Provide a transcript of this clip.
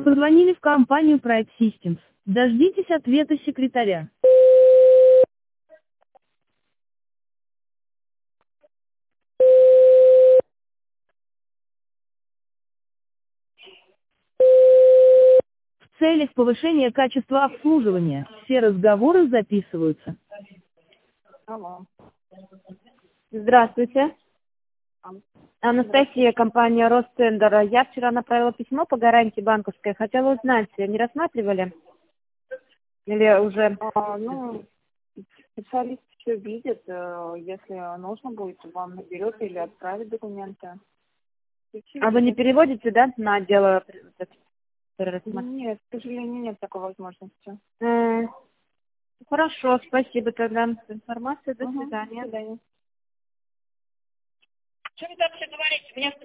Позвонили в компанию Pride Systems. Дождитесь ответа секретаря. В целях повышения качества обслуживания все разговоры записываются. Алло. Здравствуйте. Анастасия, компания Ростендер. Я вчера направила письмо по гарантии банковской. Хотела узнать, не рассматривали? Или уже... Ну, специалист все видит. Если нужно будет, вам наберет или отправит документы. А вы не переводите, да, на отдел... Нет, к сожалению, нет такой возможности. Хорошо, спасибо тогда за информацию. До До свидания. свидания. Что вы там все говорите?